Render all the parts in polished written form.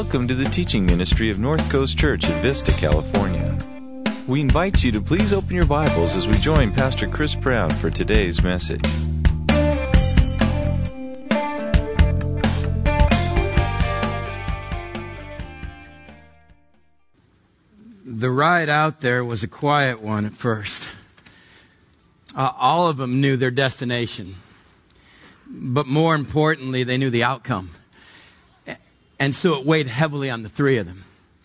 Welcome to the teaching ministry of North Coast Church at Vista, California. We invite you to please open your Bibles as we join Pastor Chris Brown for today's message. The ride out there was a quiet one at first. All of them knew their destination. But more importantly, they knew the outcome. And so it weighed heavily on the three of them.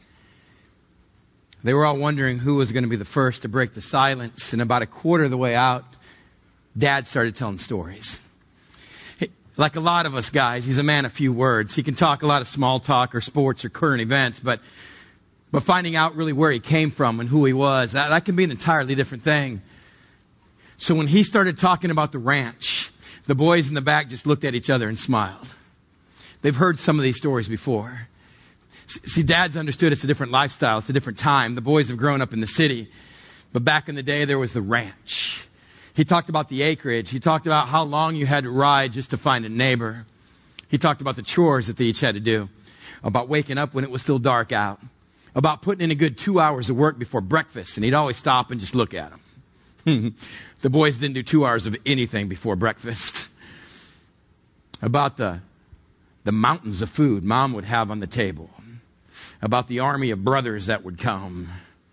They were all wondering who was going to be the first to break the silence. And about a quarter of the way out, Dad started telling stories. Like a lot of us guys, he's a man of few words. He can talk a lot of small talk or sports or current events, but finding out really where he came from and who he was, that can be an entirely different thing. So when he started talking about the ranch, the boys in the back just looked at each other and smiled. They've heard some of these stories before. See, Dad's understood it's a different lifestyle. It's a different time. The boys have grown up in the city. But back in the day, there was the ranch. He talked about the acreage. He talked about how long you had to ride just to find a neighbor. He talked about the chores that they each had to do. About waking up when it was still dark out. About putting in a good 2 hours of work before breakfast. And he'd always stop and just look at them. The boys didn't do 2 hours of anything before breakfast. About the mountains of food Mom would have on the table. About the army of brothers that would come.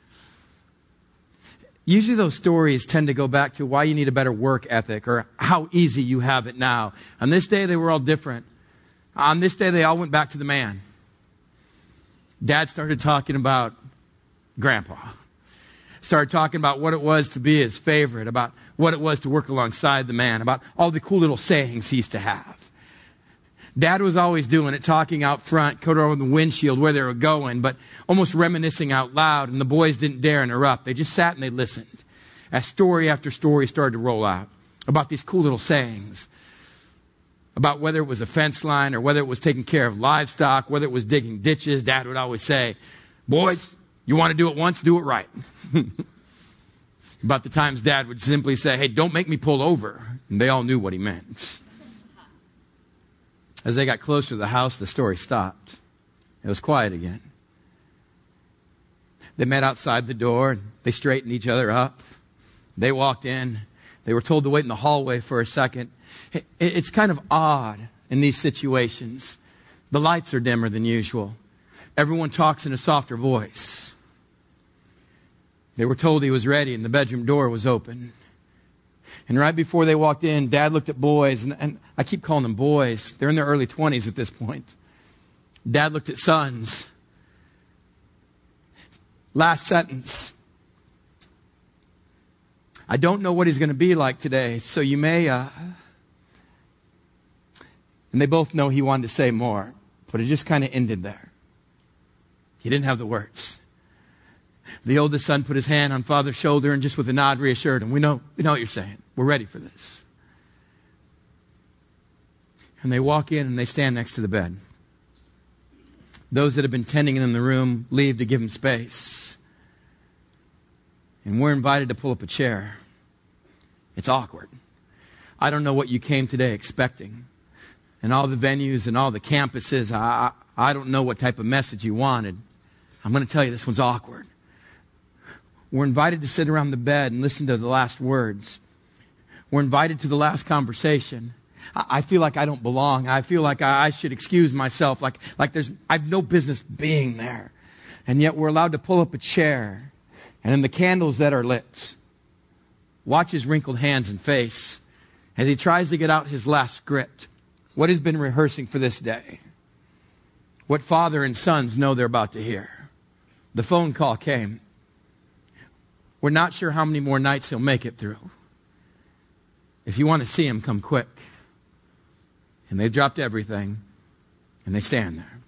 Usually those stories tend to go back to why you need a better work ethic or how easy you have it now. On this day, they were all different. On this day, they all went back to the man. Dad started talking about Grandpa. Started talking about what it was to be his favorite, about what it was to work alongside the man, about all the cool little sayings he used to have. Dad was always doing it, talking out front, covered over the windshield where they were going, but almost reminiscing out loud, and the boys didn't dare interrupt. They just sat and they listened as story after story started to roll out about these cool little sayings, about whether it was a fence line or whether it was taking care of livestock, whether it was digging ditches. Dad would always say, "Boys, you want to do it once, do it right." About the times Dad would simply say, "Hey, don't make me pull over." And they all knew what he meant. As they got closer to the house, the story stopped. It was quiet again. They met outside the door. And they straightened each other up. They walked in. They were told to wait in the hallway for a second. It's kind of odd in these situations. The lights are dimmer than usual. Everyone talks in a softer voice. They were told he was ready and the bedroom door was open. And right before they walked in, Dad looked at boys, and I keep calling them boys. They're in their early 20s at this point. Dad looked at sons. Last sentence. "I don't know what he's going to be like today, so you may..." And they both know he wanted to say more, but it just kind of ended there. He didn't have the words. The oldest son put his hand on Father's shoulder and just with a nod reassured him, we know what you're saying. We're ready for this." And they walk in and they stand next to the bed. Those that have been tending in the room leave to give him space. And we're invited to pull up a chair. It's awkward. I don't know what you came today expecting. And all the venues and all the campuses, I don't know what type of message you wanted. I'm going to tell you this one's awkward. We're invited to sit around the bed and listen to the last words. We're invited to the last conversation. I feel like I don't belong. I feel like I should excuse myself, like I have no business being there. And yet we're allowed to pull up a chair, and in the candles that are lit, watch his wrinkled hands and face as he tries to get out his last script. What he's been rehearsing for this day. What father and sons know they're about to hear. The phone call came. We're not sure how many more nights he'll make it through. If you want to see him, come quick. And they've dropped everything, and they stand there.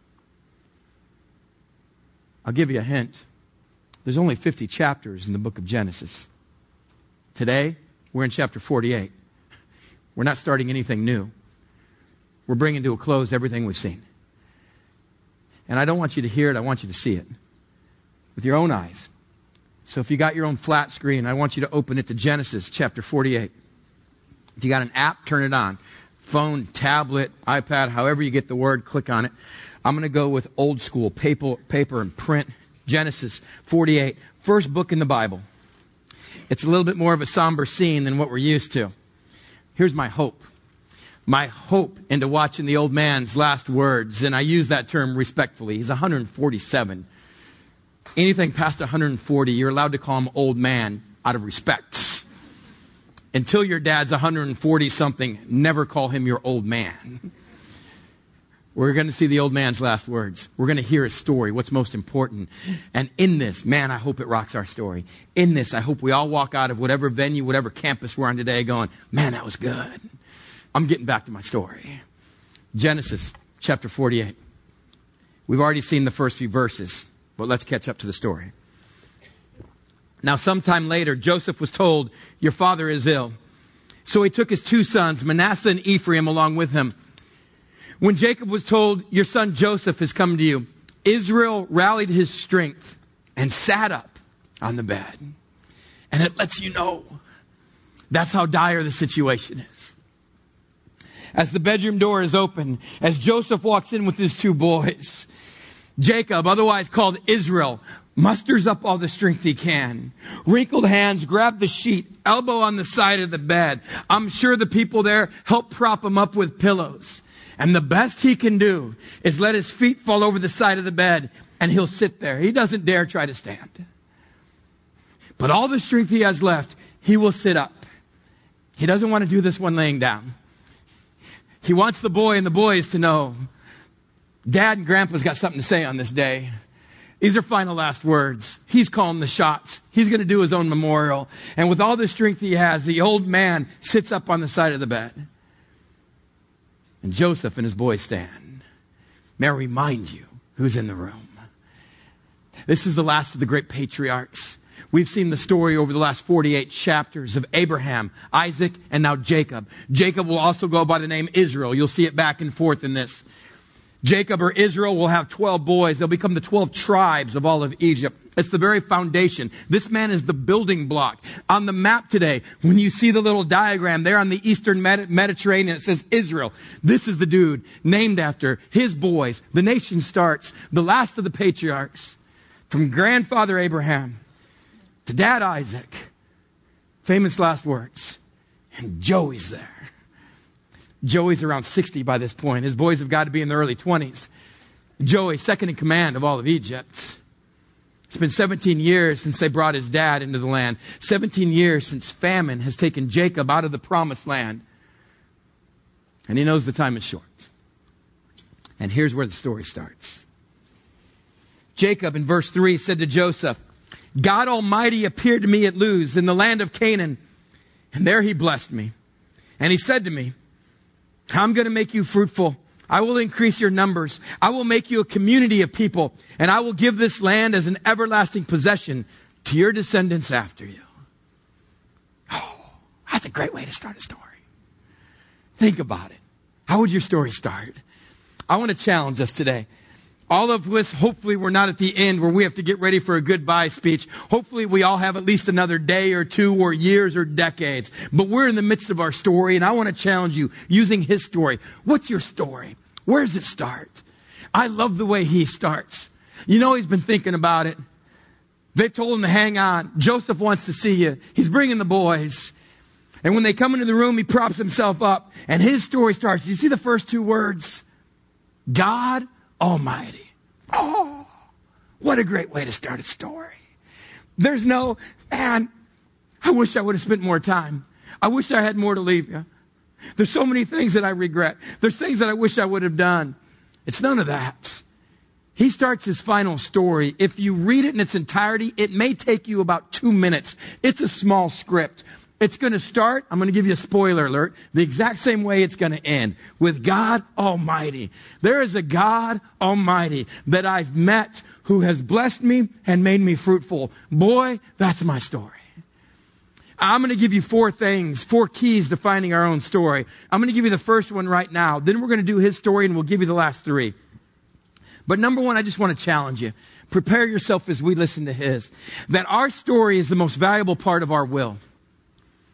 I'll give you a hint. There's only 50 chapters in the book of Genesis. Today, we're in chapter 48. We're not starting anything new. We're bringing to a close everything we've seen. And I don't want you to hear it. I want you to see it with your own eyes. So if you got your own flat screen, I want you to open it to Genesis chapter 48. If you got an app, turn it on. Phone, tablet, iPad, however you get the word, click on it. I'm going to go with old school, paper and print. Genesis 48, first book in the Bible. It's a little bit more of a somber scene than what we're used to. Here's my hope. My hope into watching the old man's last words, and I use that term respectfully. He's 147. Anything past 140, you're allowed to call him old man out of respect. Until your dad's 140-something, never call him your old man. We're going to see the old man's last words. We're going to hear his story, what's most important. And in this, man, I hope it rocks our story. In this, I hope we all walk out of whatever venue, whatever campus we're on today going, man, that was good. I'm getting back to my story. Genesis chapter 48. We've already seen the first few verses, but let's catch up to the story. Now, sometime later, Joseph was told, your father is ill. So he took his two sons, Manasseh and Ephraim, along with him. When Jacob was told, your son Joseph has come to you, Israel rallied his strength and sat up on the bed. And it lets you know that's how dire the situation is. As the bedroom door is open, as Joseph walks in with his two boys, Jacob, otherwise called Israel, musters up all the strength he can. Wrinkled hands grab the sheet, elbow on the side of the bed. I'm sure the people there help prop him up with pillows. And the best he can do is let his feet fall over the side of the bed and he'll sit there. He doesn't dare try to stand. But all the strength he has left, he will sit up. He doesn't want to do this one laying down. He wants the boy and the boys to know Dad and Grandpa's got something to say on this day. These are final last words. He's calling the shots. He's going to do his own memorial. And with all the strength he has, the old man sits up on the side of the bed. And Joseph and his boys stand. May I remind you who's in the room. This is the last of the great patriarchs. We've seen the story over the last 48 chapters of Abraham, Isaac, and now Jacob. Jacob will also go by the name Israel. You'll see it back and forth in this. Jacob or Israel will have 12 boys. They'll become the 12 tribes of all of Egypt. It's the very foundation. This man is the building block. On the map today, when you see the little diagram there on the eastern Mediterranean, it says Israel. This is the dude named after his boys. The nation starts, the last of the patriarchs, from grandfather Abraham to dad Isaac. Famous last words. And Joey's there. Joey's around 60 by this point. His boys have got to be in their early 20s. Joey, second in command of all of Egypt. It's been 17 years since they brought his dad into the land. 17 years since famine has taken Jacob out of the promised land. And he knows the time is short. And here's where the story starts. Jacob, in verse 3, said to Joseph, God Almighty appeared to me at Luz in the land of Canaan, and there he blessed me. And he said to me, I'm going to make you fruitful. I will increase your numbers. I will make you a community of people, and I will give this land as an everlasting possession to your descendants after you. Oh, that's a great way to start a story. Think about it. How would your story start? I want to challenge us today. All of us, hopefully we're not at the end where we have to get ready for a goodbye speech. Hopefully we all have at least another day or two or years or decades. But we're in the midst of our story, and I want to challenge you using his story. What's your story? Where does it start? I love the way he starts. You know he's been thinking about it. They told him to hang on. Joseph wants to see you. He's bringing the boys. And when they come into the room, he props himself up. And his story starts. You see the first two words? God Almighty. Oh, what a great way to start a story. There's no, man, I wish I would have spent more time. I wish I had more to leave you. There's so many things that I regret. There's things that I wish I would have done. It's none of that. He starts his final story. If you read it in its entirety, it may take you about 2 minutes. It's a small script. It's going to start, I'm going to give you a spoiler alert, the exact same way it's going to end, with God Almighty. There is a God Almighty that I've met who has blessed me and made me fruitful. Boy, that's my story. I'm going to give you 4 things, 4 keys to finding our own story. I'm going to give you the first one right now. Then we're going to do his story and we'll give you the last 3. But number 1, I just want to challenge you. Prepare yourself as we listen to his. That our story is the most valuable part of our will.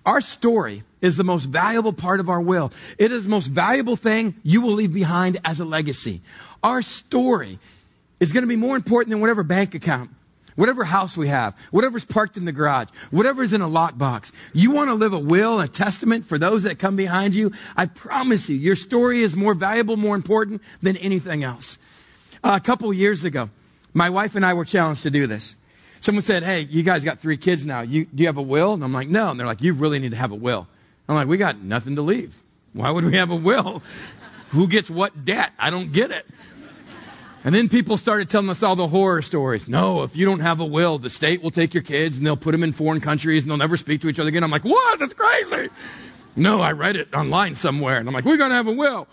Our story is the most valuable part of our will. It is the most valuable thing you will leave behind as a legacy. Our story is going to be more important than whatever bank account, whatever house we have, whatever's parked in the garage, whatever's in a lockbox. You want to live a will, a testament for those that come behind you? I promise you, your story is more valuable, more important than anything else. A couple of years ago, my wife and I were challenged to do this. Someone said, hey, you guys got 3 kids now. Do you have a will? And I'm like, no. And they're like, you really need to have a will. I'm like, we got nothing to leave. Why would we have a will? Who gets what debt? I don't get it. And then people started telling us all the horror stories. No, if you don't have a will, the state will take your kids and they'll put them in foreign countries and they'll never speak to each other again. I'm like, what? That's crazy. No, I read it online somewhere. And I'm like, we're going to have a will.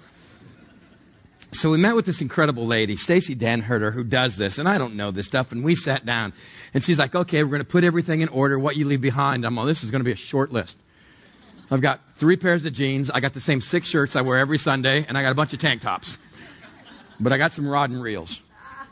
So we met with this incredible lady, Stacy Danherter, who does this. And I don't know this stuff. And we sat down. And she's like, okay, we're going to put everything in order, what you leave behind. I'm like, this is going to be a short list. I've got 3 pairs of jeans. I got the same 6 shirts I wear every Sunday. And I got a bunch of tank tops. But I got some rod and reels.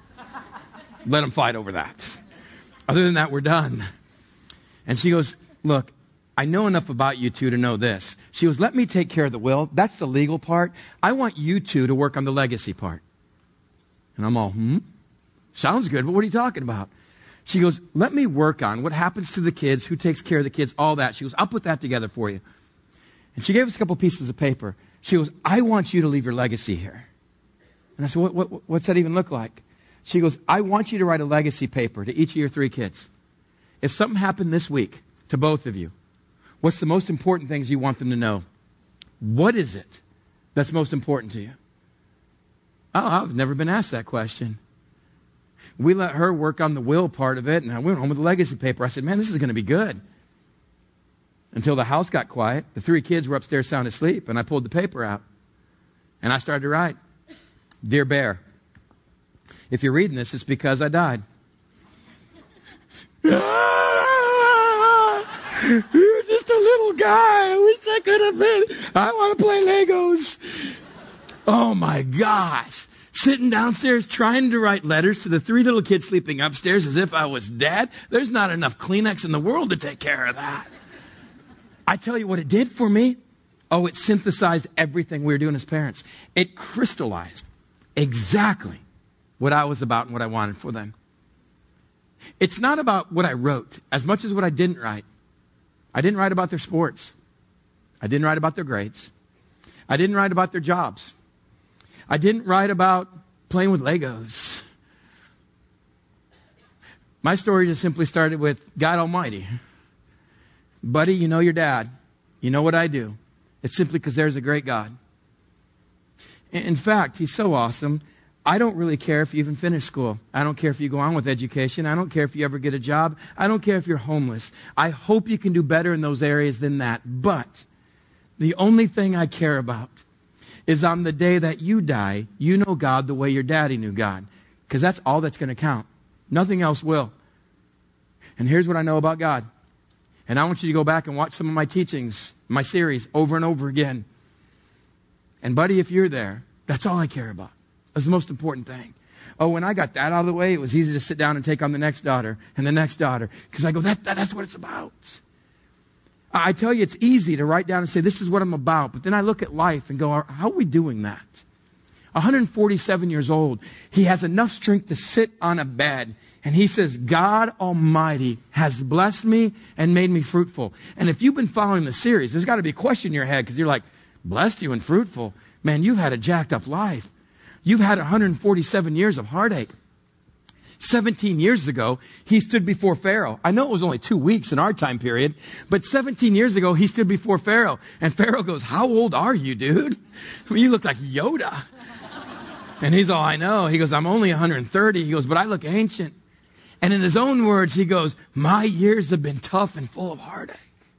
Let them fight over that. Other than that, we're done. And she goes, look, I know enough about you two to know this. She goes, let me take care of the will. That's the legal part. I want you two to work on the legacy part. And I'm all, sounds good, but what are you talking about? She goes, let me work on what happens to the kids, who takes care of the kids, all that. She goes, I'll put that together for you. And she gave us a couple pieces of paper. She goes, I want you to leave your legacy here. And I said, what's that even look like? She goes, I want you to write a legacy paper to each of your 3 kids. If something happened this week to both of you, what's the most important things you want them to know? What is it that's most important to you? Oh, I've never been asked that question. We let her work on the will part of it, and I went home with the legacy paper. I said, man, this is going to be good. Until the house got quiet. The 3 kids were upstairs sound asleep, and I pulled the paper out. And I started to write, Dear Bear, if you're reading this, it's because I died. You're just a little guy. I wish I could have been. I want to play Legos. Oh my gosh. Sitting downstairs trying to write letters to the 3 little kids sleeping upstairs as if I was dead. There's not enough Kleenex in the world to take care of that. I tell you what it did for me. Oh, it synthesized everything we were doing as parents. It crystallized exactly what I was about and what I wanted for them. It's not about what I wrote as much as what I didn't write. I didn't write about their sports. I didn't write about their grades. I didn't write about their jobs. I didn't write about playing with Legos. My story just simply started with God Almighty. Buddy, you know your dad. You know what I do. It's simply because there's a great God. In fact, he's so awesome. I don't really care if you even finish school. I don't care if you go on with education. I don't care if you ever get a job. I don't care if you're homeless. I hope you can do better in those areas than that. But the only thing I care about is on the day that you die, you know God the way your daddy knew God. Because that's all that's going to count. Nothing else will. And here's what I know about God. And I want you to go back and watch some of my teachings, my series, over and over again. And buddy, if you're there, that's all I care about. That's the most important thing. Oh, when I got that out of the way, it was easy to sit down and take on the next daughter and the next daughter. Because I go, that's what it's about. I tell you, it's easy to write down and say, this is what I'm about. But then I look at life and go, how are we doing that? 147 years old. He has enough strength to sit on a bed. And he says, God Almighty has blessed me and made me fruitful. And if you've been following the series, there's got to be a question in your head because you're like, blessed you and fruitful. Man, you've had a jacked up life. You've had 147 years of heartache. 17 years ago, he stood before Pharaoh. I know it was only 2 weeks in our time period, but 17 years ago, he stood before Pharaoh. And Pharaoh goes, how old are you, dude? I mean, you look like Yoda. And he's all, I know. He goes, I'm only 130. He goes, but I look ancient. And in his own words, he goes, my years have been tough and full of heartache.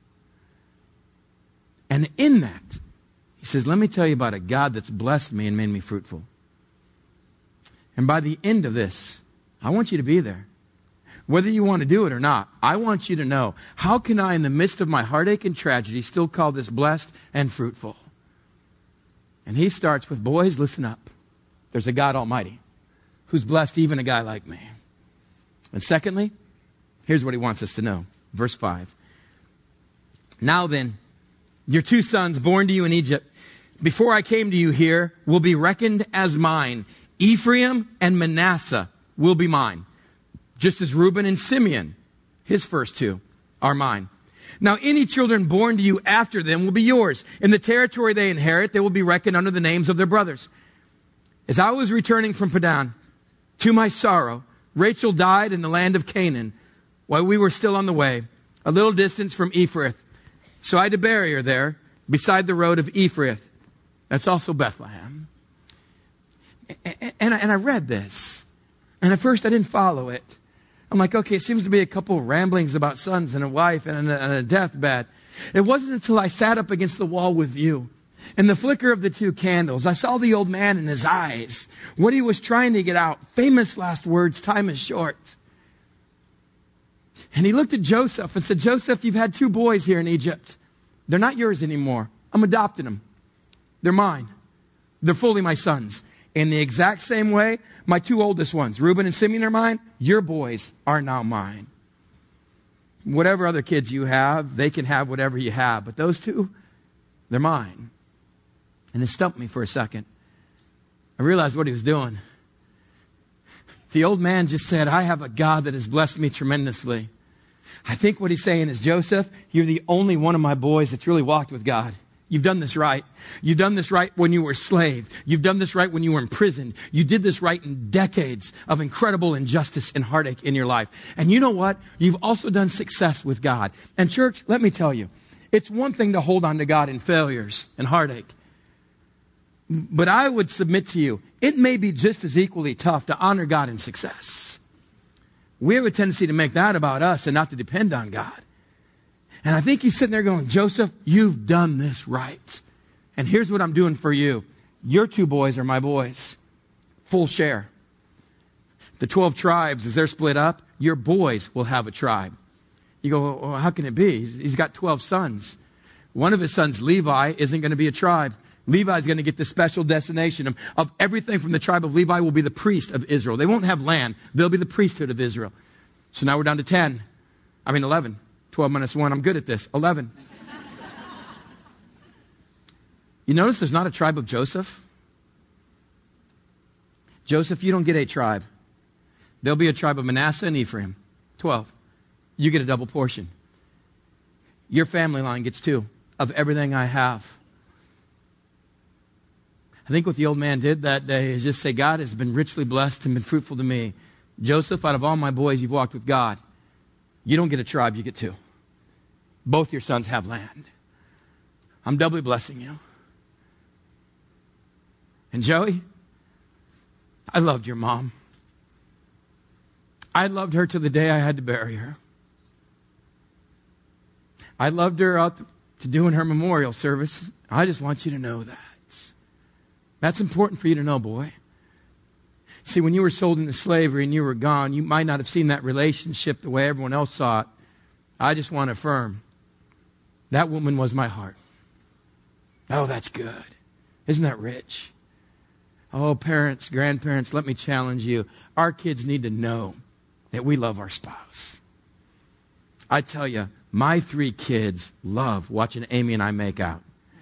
And in that, he says, let me tell you about a God that's blessed me and made me fruitful. And by the end of this, I want you to be there. Whether you want to do it or not, I want you to know, how can I, in the midst of my heartache and tragedy, still call this blessed and fruitful? And he starts with, boys, listen up. There's a God Almighty who's blessed even a guy like me. And secondly, here's what he wants us to know. Verse 5. Now then, your 2 sons born to you in Egypt, before I came to you here, will be reckoned as mine. Ephraim and Manasseh will be mine, just as Reuben and Simeon, his first 2, are mine. Now any children born to you after them will be yours. In the territory they inherit, they will be reckoned under the names of their brothers. As I was returning from Padan, to my sorrow, Rachel died in the land of Canaan while we were still on the way, a little distance from Ephrath. So I had to bury her there beside the road of Ephrath. That's also Bethlehem. And I read this. And at first I didn't follow it. I'm like, okay, it seems to be a couple of ramblings about sons and a wife and a deathbed. It wasn't until I sat up against the wall with you, in the flicker of the 2 candles, I saw the old man in his eyes, what he was trying to get out. Famous last words, time is short. And he looked at Joseph and said, Joseph, you've had 2 boys here in Egypt. They're not yours anymore. I'm adopting them. They're mine. They're fully my sons. In the exact same way, my 2 oldest ones, Reuben and Simeon, are mine. Your boys are now mine. Whatever other kids you have, they can have whatever you have. But those 2, they're mine. And it stumped me for a second. I realized what he was doing. The old man just said, I have a God that has blessed me tremendously. I think what he's saying is, Joseph, you're the only one of my boys that's really walked with God. You've done this right. You've done this right when you were a slave. You've done this right when you were in prison. You did this right in decades of incredible injustice and heartache in your life. And you know what? You've also done success with God. And church, let me tell you, it's one thing to hold on to God in failures and heartache. But I would submit to you, it may be just as equally tough to honor God in success. We have a tendency to make that about us and not to depend on God. And I think he's sitting there going, Joseph, you've done this right. And here's what I'm doing for you. Your 2 boys are my boys. Full share. The 12 tribes, as they're split up, your boys will have a tribe. You go, well, how can it be? He's got 12 sons. One of his sons, Levi, isn't going to be a tribe. Levi is going to get the special destination of everything from the tribe of Levi will be the priest of Israel. They won't have land. They'll be the priesthood of Israel. So now we're down to 11. 12 minus 1. I'm good at this. 11. You notice there's not a tribe of Joseph? Joseph, you don't get a tribe. There'll be a tribe of Manasseh and Ephraim. 12. You get a double portion. Your family line gets 2 of everything I have. I think what the old man did that day is just say, God has been richly blessed and been fruitful to me. Joseph, out of all my boys, you've walked with God. You don't get a tribe, you get 2. Both your sons have land. I'm doubly blessing you. And Joey, I loved your mom. I loved her to the day I had to bury her. I loved her out to doing her memorial service. I just want you to know that. That's important for you to know, boy. See, when you were sold into slavery and you were gone, you might not have seen that relationship the way everyone else saw it. I just want to affirm, that woman was my heart. Oh, that's good. Isn't that rich? Oh, parents, grandparents, let me challenge you. Our kids need to know that we love our spouse. I tell you, my 3 kids love watching Amy and I make out.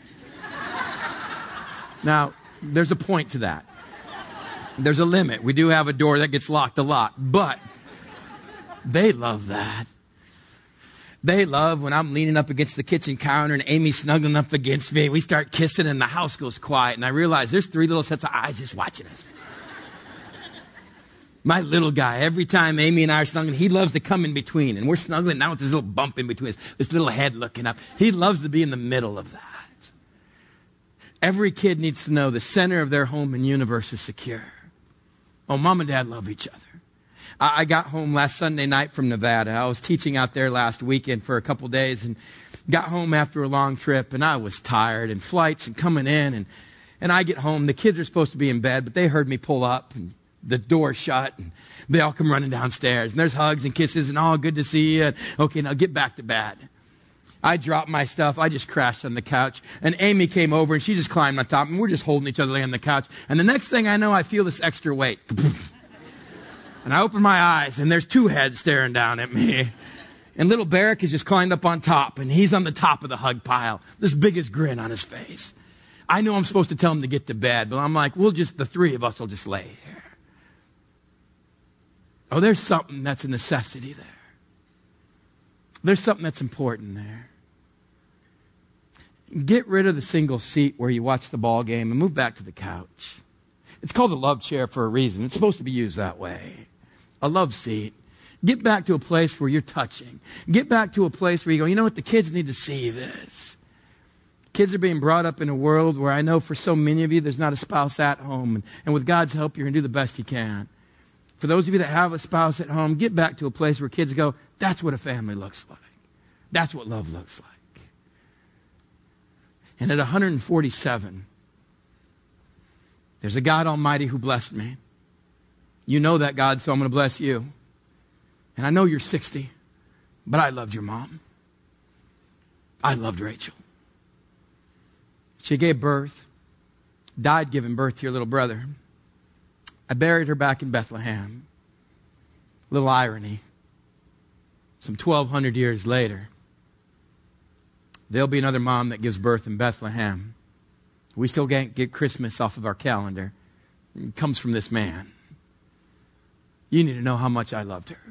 Now, there's a point to that. There's a limit. We do have a door that gets locked a lot, but they love that. They love when I'm leaning up against the kitchen counter and Amy's snuggling up against me. We start kissing and the house goes quiet. And I realize there's 3 little sets of eyes just watching us. My little guy, every time Amy and I are snuggling, he loves to come in between. And we're snuggling now with this little bump in between us, this little head looking up. He loves to be in the middle of that. Every kid needs to know the center of their home and universe is secure. Oh, mom and dad love each other. I got home last Sunday night from Nevada. I was teaching out there last weekend for a couple days and got home after a long trip, and I was tired, and flights and coming in, and I get home. The kids are supposed to be in bed, but they heard me pull up and the door shut, and they all come running downstairs, and there's hugs and kisses and all good to see you. And, okay, now get back to bed. I dropped my stuff. I just crashed on the couch. And Amy came over and she just climbed on top and we're just holding each other laying on the couch. And the next thing I know, I feel this extra weight. And I open my eyes and there's 2 heads staring down at me. And little Barrick has just climbed up on top, and he's on the top of the hug pile, this biggest grin on his face. I know I'm supposed to tell him to get to bed, but I'm like, the three of us will just lay here. Oh, there's something that's a necessity there. There's something that's important there. Get rid of the single seat where you watch the ball game and move back to the couch. It's called a love chair for a reason. It's supposed to be used that way. A love seat. Get back to a place where you're touching. Get back to a place where you go, you know what, the kids need to see this. Kids are being brought up in a world where I know for so many of you, there's not a spouse at home. And with God's help, you're going to do the best you can. For those of you that have a spouse at home, get back to a place where kids go, that's what a family looks like. That's what love looks like. And at 147, there's a God Almighty who blessed me. You know that God, so I'm going to bless you. And I know you're 60, but I loved your mom. I loved Rachel. She gave birth, died giving birth to your little brother. I buried her back in Bethlehem. Little irony. Some 1,200 years later, there'll be another mom that gives birth in Bethlehem. We still can't get Christmas off of our calendar. It comes from this man. You need to know how much I loved her.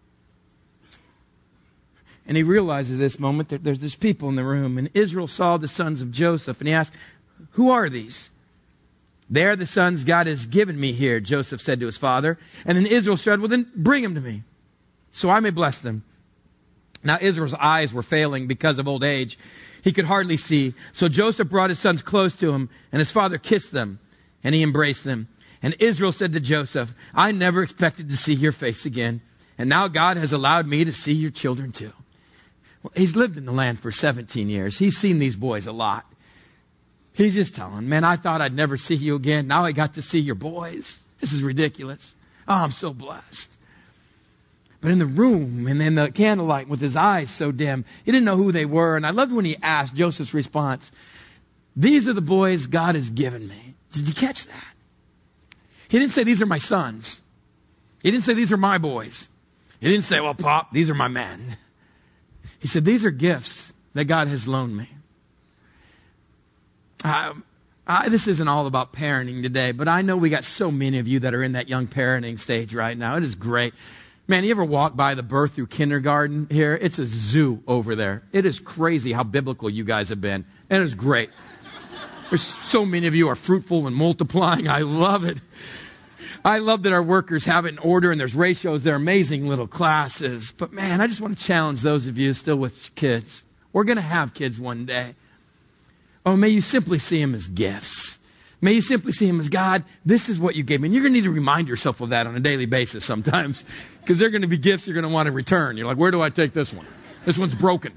And he realizes this moment that there's people in the room. And Israel saw the sons of Joseph. And he asked, who are these? They are the sons God has given me here, Joseph said to his father. And then Israel said, well, then bring them to me, so I may bless them. Now Israel's eyes were failing because of old age. He could hardly see. So Joseph brought his sons close to him, and his father kissed them, and he embraced them. And Israel said to Joseph, I never expected to see your face again. And now God has allowed me to see your children too. Well, he's lived in the land for 17 years. He's seen these boys a lot. He's just telling, man, I thought I'd never see you again. Now I got to see your boys. This is ridiculous. Oh, I'm so blessed. But in the room and in the candlelight with his eyes so dim, he didn't know who they were. And I loved when he asked Joseph's response. These are the boys God has given me. Did you catch that? He didn't say, these are my sons. He didn't say, these are my boys. He didn't say, well, Pop, these are my men. He said, these are gifts that God has loaned me. This isn't all about parenting today, but I know we got so many of you that are in that young parenting stage right now. It is great. Man, you ever walk by the birth through kindergarten here? It's a zoo over there. It is crazy how biblical you guys have been. And it's great. There's so many of you are fruitful and multiplying. I love it. I love that our workers have it in order and there's ratios. They're amazing little classes. But man, I just want to challenge those of you still with kids. We're going to have kids one day. Oh, may you simply see them as gifts. May you simply see them as, God, this is what you gave me. And you're going to need to remind yourself of that on a daily basis sometimes. Because they're going to be gifts you're going to want to return. You're like, where do I take this one? This one's broken.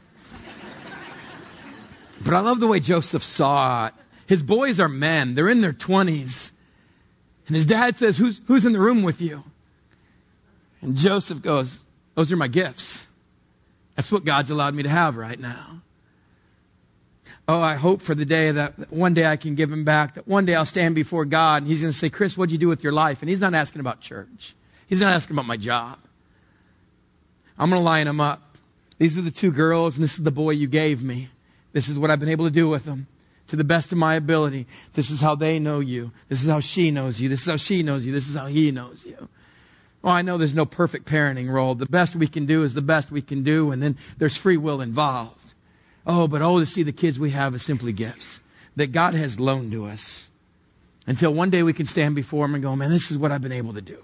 But I love the way Joseph saw it. His boys are men. They're in their 20s. And his dad says, who's in the room with you? And Joseph goes, those are my gifts. That's what God's allowed me to have right now. Oh, I hope for the day that one day I can give him back, that one day I'll stand before God and he's going to say, Chris, what'd you do with your life? And he's not asking about church. He's not asking about my job. I'm going to line them up. These are the two girls and this is the boy you gave me. This is what I've been able to do with them to the best of my ability. This is how they know you. This is how she knows you. This is how she knows you. This is how he knows you. Well, I know there's no perfect parenting role. The best we can do is the best we can do, and then there's free will involved. To see the kids we have as simply gifts that God has loaned to us until one day we can stand before him and go, man, this is what I've been able to do.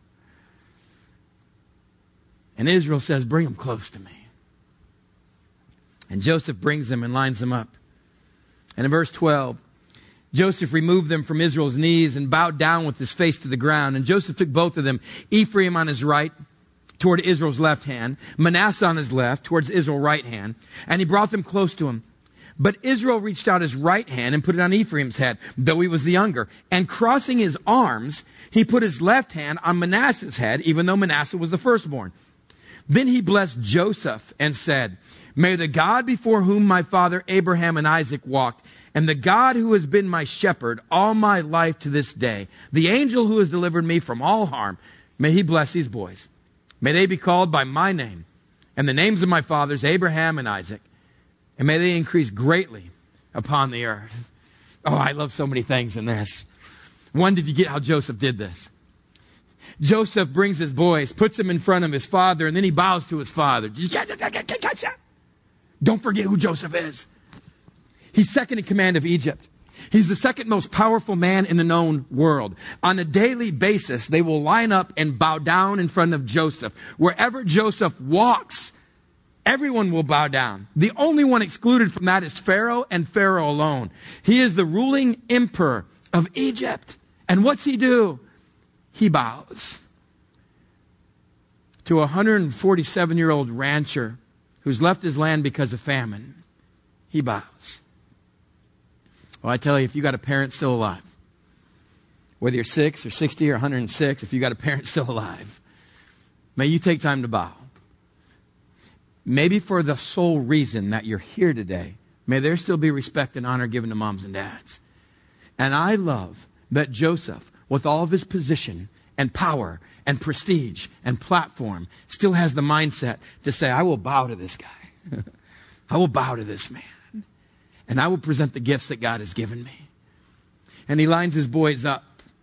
And Israel says, bring them close to me. And Joseph brings them and lines them up. And in verse 12, Joseph removed them from Israel's knees and bowed down with his face to the ground. And Joseph took both of them, Ephraim on his right, toward Israel's left hand, Manasseh on his left, towards Israel's right hand, and he brought them close to him. But Israel reached out his right hand and put it on Ephraim's head, though he was the younger. And crossing his arms, he put his left hand on Manasseh's head, even though Manasseh was the firstborn. Then he blessed Joseph and said, may the God before whom my father Abraham and Isaac walked, and the God who has been my shepherd all my life to this day, the angel who has delivered me from all harm, may he bless these boys. May they be called by my name, and the names of my fathers, Abraham and Isaac, and may they increase greatly upon the earth. Oh, I love so many things in this. One, did you get how Joseph did this? Joseph brings his boys, puts them in front of his father, and then he bows to his father. Did you catch that? Don't forget who Joseph is. He's second in command of Egypt. He's the second most powerful man in the known world. On a daily basis, they will line up and bow down in front of Joseph. Wherever Joseph walks, everyone will bow down. The only one excluded from that is Pharaoh and Pharaoh alone. He is the ruling emperor of Egypt. And what's he do? He bows to a 147-year-old rancher who's left his land because of famine. He bows. Well, I tell you, if you got a parent still alive, whether you're 6 or 60 or 106, if you got a parent still alive, may you take time to bow. Maybe for the sole reason that you're here today, may there still be respect and honor given to moms and dads. And I love that Joseph, with all of his position and power and prestige and platform, still has the mindset to say, I will bow to this guy. I will bow to this man. And I will present the gifts that God has given me. And he lines his boys up.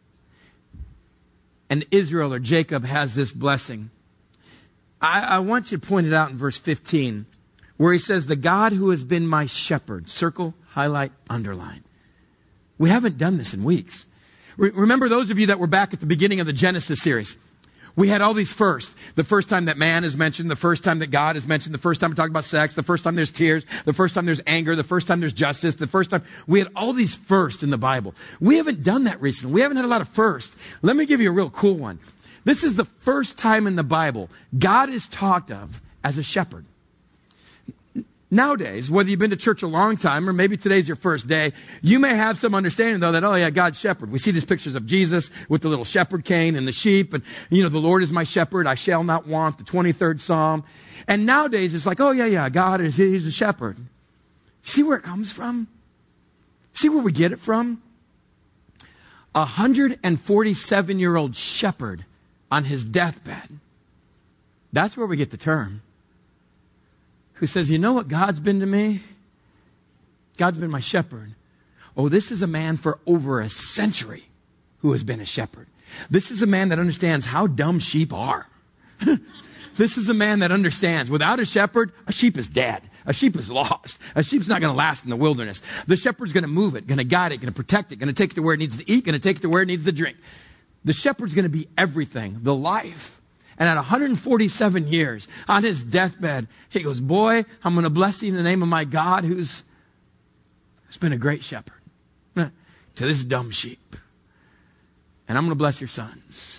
And Israel or Jacob has this blessing. I want you to point it out in verse 15, where he says, the God who has been my shepherd. Circle, highlight, underline. We haven't done this in weeks. Remember those of you that were back at the beginning of the Genesis series. We had all these firsts. The first time that man is mentioned, the first time that God is mentioned, the first time we talk about sex, the first time there's tears, the first time there's anger, the first time there's justice, the first time. We had all these firsts in the Bible. We haven't done that recently. We haven't had a lot of firsts. Let me give you a real cool one. This is the first time in the Bible God is talked of as a shepherd. Nowadays, whether you've been to church a long time or maybe today's your first day, you may have some understanding, though, that, oh, yeah, God's shepherd. We see these pictures of Jesus with the little shepherd cane and the sheep. And, the Lord is my shepherd. I shall not want, the 23rd Psalm. And nowadays, it's like, oh, yeah, God is, he's a shepherd. See where it comes from? See where we get it from? A 147-year-old shepherd on his deathbed. That's where we get the term. Who says, you know what God's been to me? God's been my shepherd. Oh, this is a man for over a century who has been a shepherd. This is a man that understands how dumb sheep are. This is a man that understands without a shepherd, a sheep is dead. A sheep is lost. A sheep's not going to last in the wilderness. The shepherd's going to move it, going to guide it, going to protect it, going to take it to where it needs to eat, going to take it to where it needs to drink. The shepherd's going to be everything, the life. And at 147 years, on his deathbed, he goes, boy, I'm going to bless you in the name of my God who's been a great shepherd to this dumb sheep. And I'm going to bless your sons.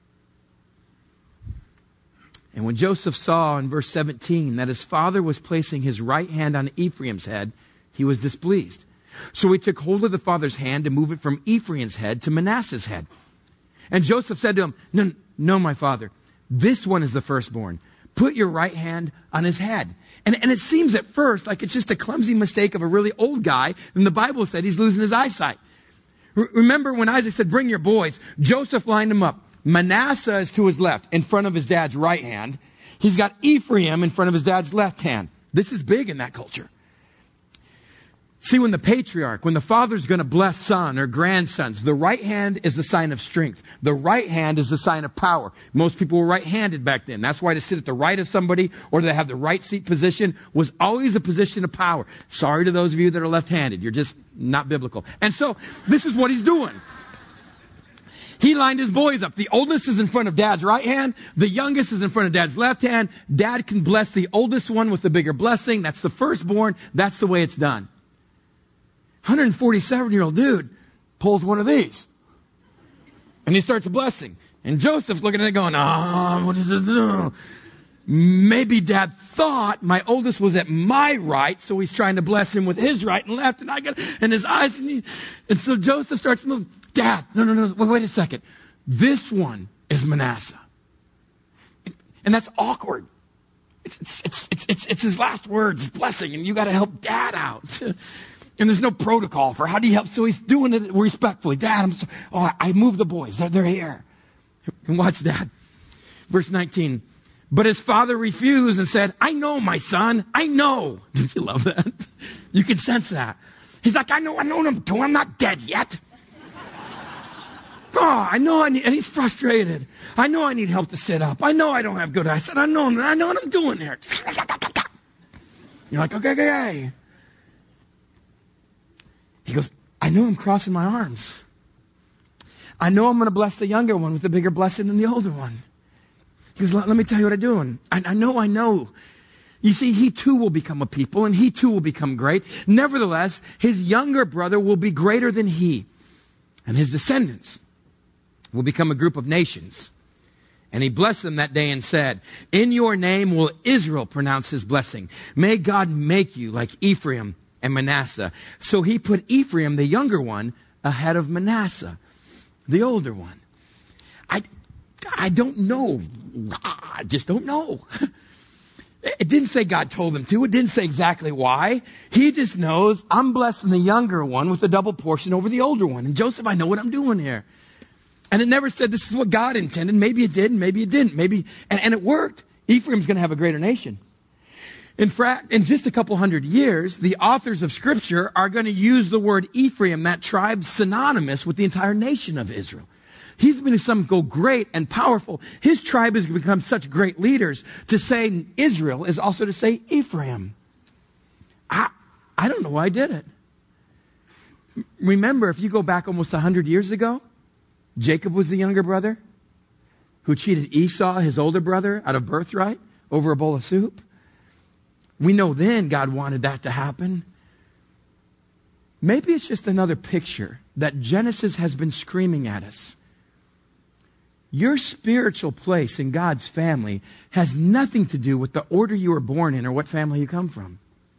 And when Joseph saw in verse 17 that his father was placing his right hand on Ephraim's head, he was displeased. So he took hold of the father's hand to move it from Ephraim's head to Manasseh's head. And Joseph said to him, no, my father. This one is the firstborn. Put your right hand on his head. And it seems at first like it's just a clumsy mistake of a really old guy. And the Bible said he's losing his eyesight. Remember when Isaac said, bring your boys, Joseph lined them up. Manasseh is to his left, in front of his dad's right hand. He's got Ephraim in front of his dad's left hand. This is big in that culture. See, when the father's going to bless son or grandsons, the right hand is the sign of strength. The right hand is the sign of power. Most people were right-handed back then. That's why to sit at the right of somebody or to have the right seat position was always a position of power. Sorry to those of you that are left-handed. You're just not biblical. And so this is what he's doing. He lined his boys up. The oldest is in front of dad's right hand. The youngest is in front of dad's left hand. Dad can bless the oldest one with the bigger blessing. That's the firstborn. That's the way it's done. 147-year-old dude pulls one of these. And he starts a blessing. And Joseph's looking at it going, what does it do? Maybe dad thought my oldest was at my right, so he's trying to bless him with his right and left, and his eyes, and so Joseph starts moving. Dad, no, wait a second. This one is Manasseh. And that's awkward. It's his last words, his blessing, and you got to help dad out. And there's no protocol for how do you help. So he's doing it respectfully. Dad, I'm sorry. I moved the boys. They're here. And watch dad. Verse 19. But his father refused and said, I know, my son. I know. Did you love that? You can sense that. He's like, I know what I'm doing. I'm not dead yet. Oh, I know and he's frustrated. I know I need help to sit up. I know I don't have good eyes. I said, I know what I'm doing here. You're like, okay. He goes, I know I'm crossing my arms. I know I'm going to bless the younger one with a bigger blessing than the older one. He goes, let me tell you what I'm doing. I know. You see, he too will become a people, and he too will become great. Nevertheless, his younger brother will be greater than he, and his descendants will become a group of nations. And he blessed them that day and said, in your name will Israel pronounce his blessing. May God make you like Ephraim and Manasseh. So he put Ephraim, the younger one, ahead of Manasseh, the older one. I don't know. I just don't know. It didn't say God told him to. It didn't say exactly why. He just knows I'm blessing the younger one with a double portion over the older one. And Joseph, I know what I'm doing here. And it never said this is what God intended. Maybe it did, and maybe it didn't. And it worked. Ephraim's going to have a greater nation. In fact, in just a couple hundred years, the authors of Scripture are going to use the word Ephraim, that tribe, synonymous with the entire nation of Israel. He's been some go great and powerful. His tribe has become such great leaders. To say Israel is also to say Ephraim. I don't know why I did it. Remember, if you go back almost 100 years ago, Jacob was the younger brother who cheated Esau, his older brother, out of birthright over a bowl of soup. We know then God wanted that to happen. Maybe it's just another picture that Genesis has been screaming at us. Your spiritual place in God's family has nothing to do with the order you were born in or what family you come from.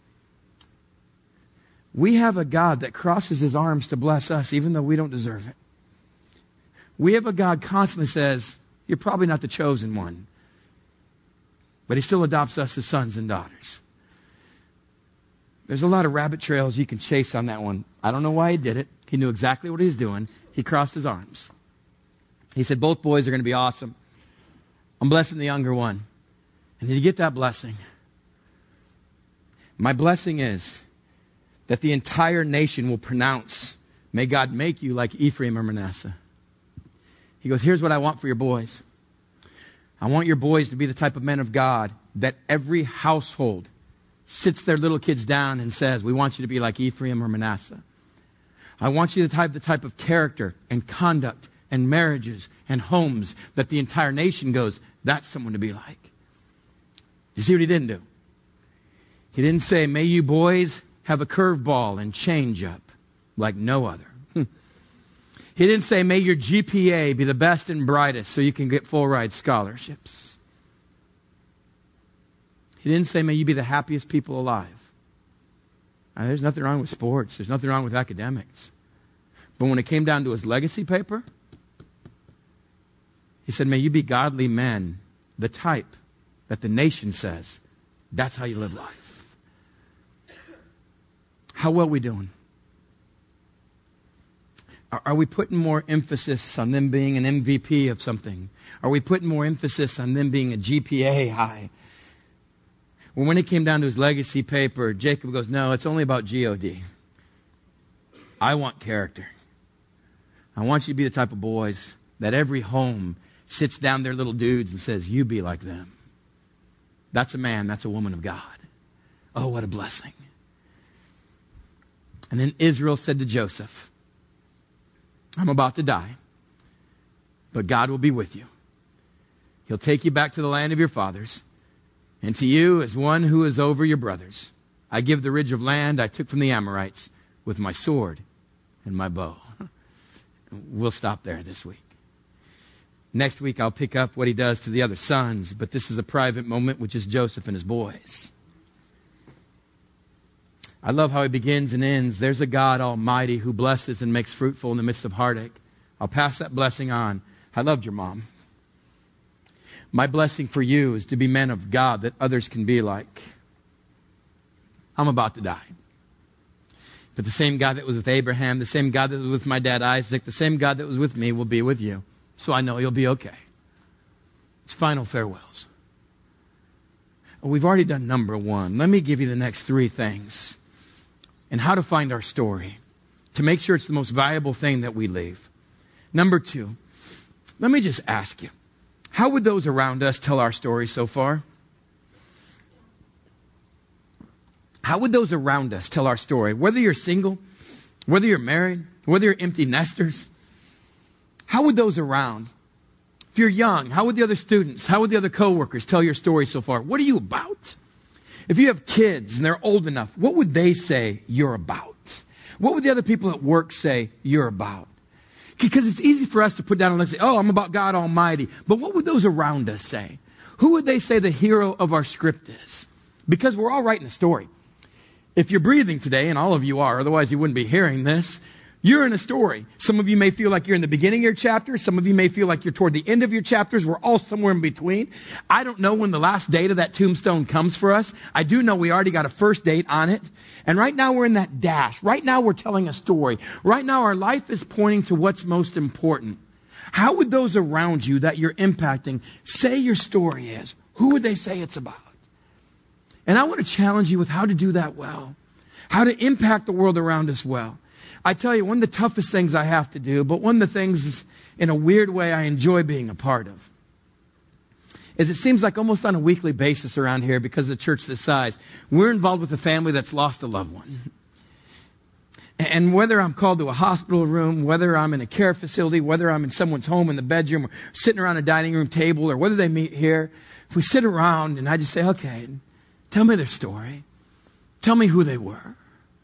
We have a God that crosses his arms to bless us even though we don't deserve it. We have a God constantly says, you're probably not the chosen one. But he still adopts us as sons and daughters. There's a lot of rabbit trails you can chase on that one. I don't know why he did it. He knew exactly what he was doing. He crossed his arms. He said, both boys are going to be awesome. I'm blessing the younger one. And did you get that blessing? My blessing is that the entire nation will pronounce, may God make you like Ephraim or Manasseh. He goes, here's what I want for your boys. I want your boys to be the type of men of God that every household sits their little kids down and says, we want you to be like Ephraim or Manasseh. I want you to have the type of character and conduct and marriages and homes that the entire nation goes, that's someone to be like. You see what he didn't do? He didn't say, may you boys have a curveball and change up like no other. He didn't say, may your GPA be the best and brightest so you can get full ride scholarships. He didn't say, may you be the happiest people alive. Now, there's nothing wrong with sports. There's nothing wrong with academics. But when it came down to his legacy paper, he said, may you be godly men, the type that the nation says, that's how you live life. How well are we doing? Are we putting more emphasis on them being an MVP of something? Are we putting more emphasis on them being a GPA high? Well, when it came down to his legacy paper, Jacob goes, no, it's only about G-O-D. I want character. I want you to be the type of boys that every home sits down their little dudes and says, you be like them. That's a man, that's a woman of God. Oh, what a blessing. And then Israel said to Joseph, I'm about to die, but God will be with you. He'll take you back to the land of your fathers, and to you as one who is over your brothers. I give the ridge of land I took from the Amorites with my sword and my bow. We'll stop there this week. Next week I'll pick up what he does to the other sons, but this is a private moment with just Joseph and his boys. I love how he begins and ends. There's a God Almighty who blesses and makes fruitful in the midst of heartache. I'll pass that blessing on. I loved your mom. My blessing for you is to be men of God that others can be like. I'm about to die. But the same God that was with Abraham, the same God that was with my dad Isaac, the same God that was with me will be with you. So I know you'll be okay. It's final farewells. We've already done number one. Let me give you the next three things and how to find our story to make sure it's the most valuable thing that we leave. Number two, let me just ask you, how would those around us tell our story so far? How would those around us tell our story? Whether you're single, whether you're married, whether you're empty nesters, how would those around? If you're young, how would the other students, how would the other coworkers tell your story so far? What are you about? If you have kids and they're old enough, what would they say you're about? What would the other people at work say you're about? Because it's easy for us to put down and say, oh, I'm about God Almighty. But what would those around us say? Who would they say the hero of our script is? Because we're all writing a story. If you're breathing today, and all of you are, otherwise you wouldn't be hearing this, you're in a story. Some of you may feel like you're in the beginning of your chapter. Some of you may feel like you're toward the end of your chapters. We're all somewhere in between. I don't know when the last date of that tombstone comes for us. I do know we already got a first date on it. And right now we're in that dash. Right now we're telling a story. Right now our life is pointing to what's most important. How would those around you that you're impacting say your story is? Who would they say it's about? And I want to challenge you with how to do that well. How to impact the world around us well. I tell you, one of the toughest things I have to do, but one of the things in a weird way I enjoy being a part of, is it seems like almost on a weekly basis around here, because of the church this size, we're involved with a family that's lost a loved one. And whether I'm called to a hospital room, whether I'm in a care facility, whether I'm in someone's home in the bedroom, or sitting around a dining room table, or whether they meet here, we sit around and I just say, okay, tell me their story. Tell me who they were.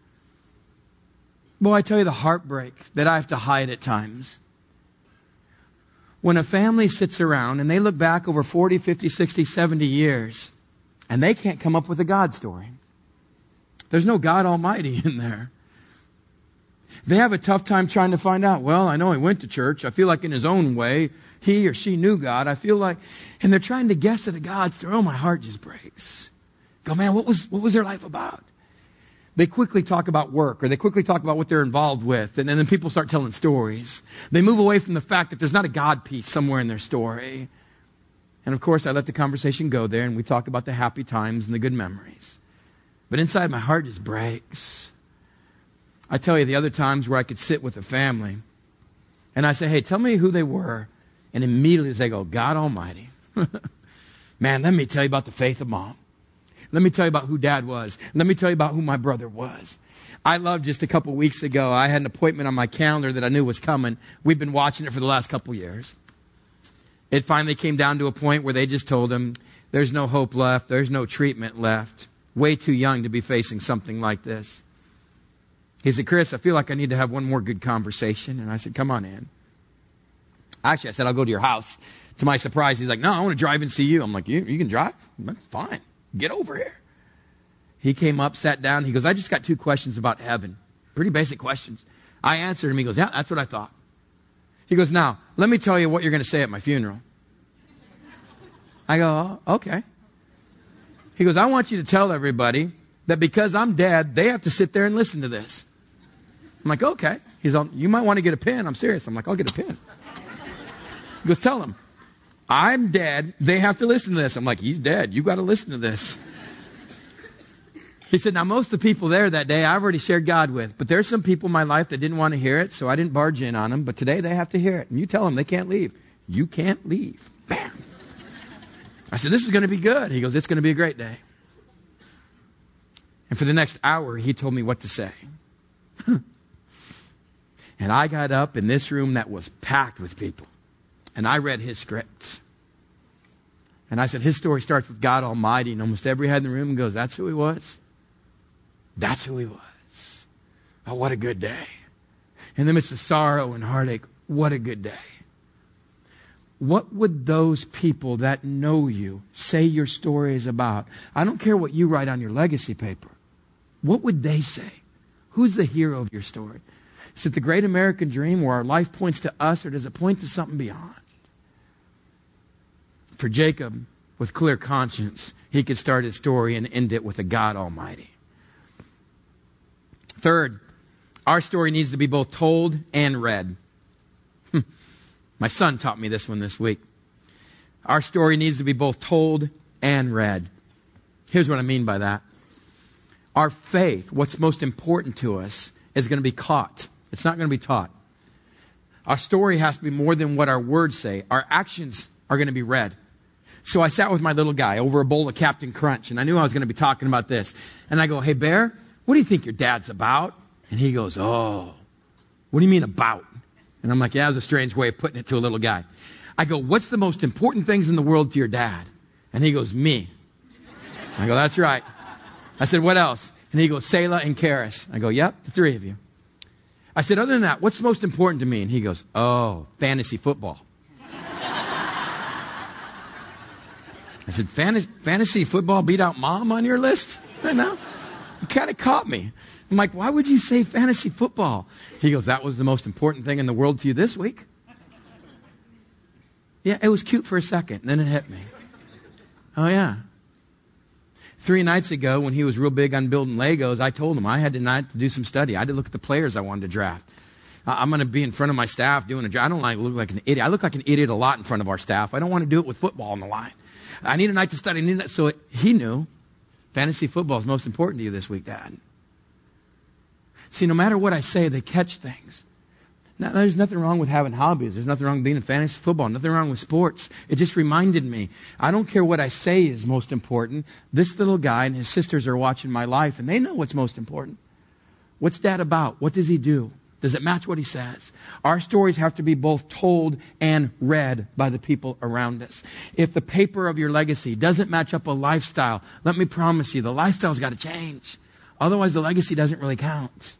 Boy, I tell you the heartbreak that I have to hide at times. When a family sits around and they look back over 40, 50, 60, 70 years and they can't come up with a God story. There's no God Almighty in there. They have a tough time trying to find out, well, I know he went to church. I feel like in his own way, he or she knew God. I feel like, and they're trying to guess at a God story. Oh, my heart just breaks. Go, man, what was their life about? They quickly talk about work, or they quickly talk about what they're involved with, and then people start telling stories. They move away from the fact that there's not a God piece somewhere in their story. And of course, I let the conversation go there, and we talk about the happy times and the good memories. But inside, my heart just breaks. I tell you, the other times where I could sit with a family, and I say, hey, tell me who they were, and immediately they go, God Almighty. Man, let me tell you about the faith of Mom. Let me tell you about who Dad was. Let me tell you about who my brother was. I love just a couple weeks ago, I had an appointment on my calendar that I knew was coming. We've been watching it for the last couple years. It finally came down to a point where they just told him, there's no hope left. There's no treatment left. Way too young to be facing something like this. He said, Chris, I feel like I need to have one more good conversation. And I said, come on in. Actually, I said, I'll go to your house. To my surprise, he's like, no, I want to drive and see you. I'm like, you can drive? Fine. Get over here. He came up, sat down. He goes, I just got 2 questions about heaven. Pretty basic questions. I answered him. He goes, yeah, that's what I thought. He goes, now, let me tell you what you're going to say at my funeral. I go, oh, okay. He goes, I want you to tell everybody that because I'm dead, they have to sit there and listen to this. I'm like, okay. He's all, you might want to get a pen. I'm serious. I'm like, I'll get a pen. He goes, tell them. I'm dead. They have to listen to this. I'm like, he's dead. You got to listen to this. He said, now most of the people there that day I've already shared God with, but there's some people in my life that didn't want to hear it, so I didn't barge in on them, but today they have to hear it. And you tell them they can't leave. You can't leave. Bam. I said, this is going to be good. He goes, it's going to be a great day. And for the next hour, he told me what to say. And I got up in this room that was packed with people. And I read his script. And I said, his story starts with God Almighty. And almost every head in the room goes, that's who he was. That's who he was. Oh, what a good day. In the midst of sorrow and heartache, what a good day. What would those people that know you say your story is about? I don't care what you write on your legacy paper. What would they say? Who's the hero of your story? Is it the great American dream where our life points to us, or does it point to something beyond? For Jacob, with clear conscience, he could start his story and end it with a God Almighty. Third, our story needs to be both told and read. My son taught me this one this week. Our story needs to be both told and read. Here's what I mean by that. Our faith, what's most important to us, is going to be caught. It's not going to be taught. Our story has to be more than what our words say. Our actions are going to be read. So I sat with my little guy over a bowl of Captain Crunch, and I knew I was going to be talking about this. And I go, hey, Bear, what do you think your dad's about? And he goes, oh, what do you mean about? And I'm like, yeah, that was a strange way of putting it to a little guy. I go, what's the most important things in the world to your dad? And he goes, me. I go, that's right. I said, what else? And he goes, Selah and Karis. I go, yep, the three of you. I said, other than that, what's most important to me? And he goes, oh, fantasy football. I said, fantasy football beat out mom on your list right now? It kind of caught me. I'm like, why would you say fantasy football? He goes, that was the most important thing in the world to you this week. Yeah, it was cute for a second. Then it hit me. Oh, yeah. 3 nights ago, when he was real big on building Legos, I told him I had tonight to do some study. I had to look at the players I wanted to draft. I'm going to be in front of my staff doing a draft. I don't like look like an idiot. I look like an idiot a lot in front of our staff. I don't want to do it with football on the line. I need a night to study. So he knew fantasy football is most important to you this week, Dad. See, no matter what I say, they catch things. Now, there's nothing wrong with having hobbies. There's nothing wrong with being in fantasy football. Nothing wrong with sports. It just reminded me, I don't care what I say is most important. This little guy and his sisters are watching my life, and they know what's most important. What's Dad about? What does he do? Does it match what he says? Our stories have to be both told and read by the people around us. If the paper of your legacy doesn't match up a lifestyle, let me promise you, the lifestyle's got to change. Otherwise, the legacy doesn't really count.